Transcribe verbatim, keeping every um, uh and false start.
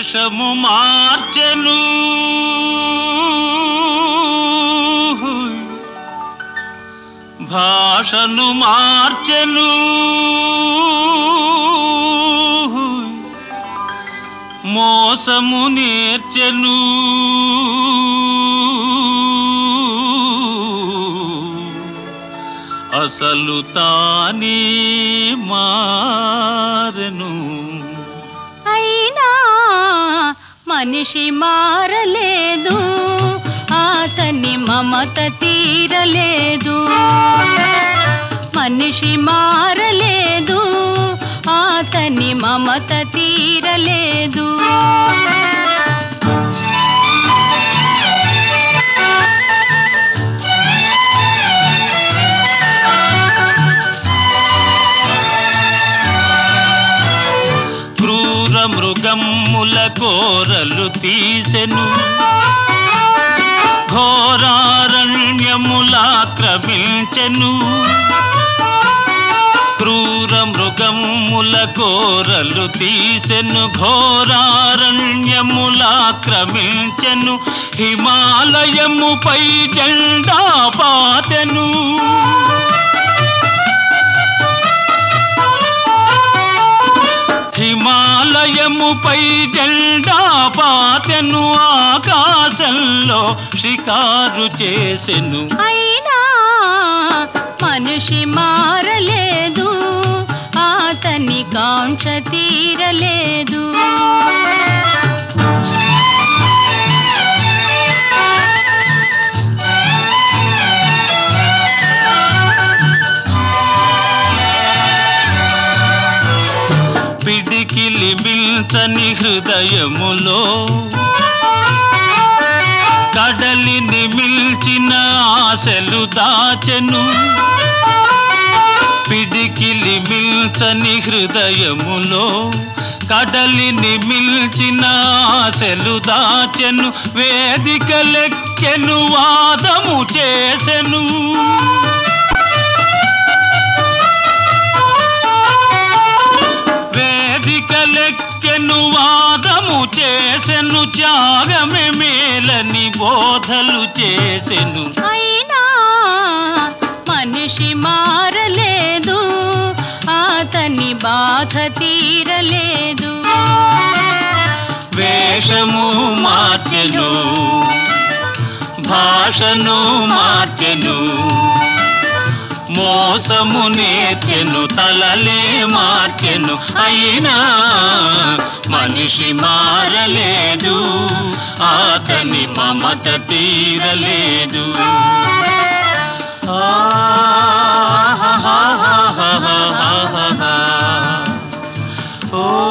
వేషము మార్చెను భాషను మార్చెను మోసము నేర్చెను అసలు తానే మారెను. అయినా మనిషి మారలేదు, అతని మమత తీరలేదు. మనిషి మారలేదు, అతని మమత తీరలేదు. క్రూర మృగమ్ముల కోరలు తీసెను, ఘోరారణ్యములాక్రమించెను. క్రూర మృగమ్ముల కోరలు తీసెను, ఘోరారణ్యములాక్రమించెను. హిమాలయముపై జెండా పాతెను, హిమాలయముపై జెండా పాతెను. ఆకాశంలో షికారు చేసెను. అయినా మనిషి మారలేదు, అతని కాంక్ష తీరలేదు. పిడికిలి మిల్చని హృదయములో కడలిని మిల్చిన ఆశలు దాచెను. పిడికిలి మిల్చని హృదయములో కడలిని మిల్చిన ఆశలు దాచెను. వేదికలెక్కెను, వాదము చేసెను. వేదికలెక్కెను, వాదము చేసెను. త్యాగమే మేలని బోధలు చేసెను. అయినా మనిషి మారలేదు, అతని బాధ తీరలేదు. వేషము మార్చెను, భాషను మార్చెను, మోసము నేర్చెను, తలలే మార్చెను. అయినా మనిషి మారలేదు, అతని మమత తీరలేదు. ఆ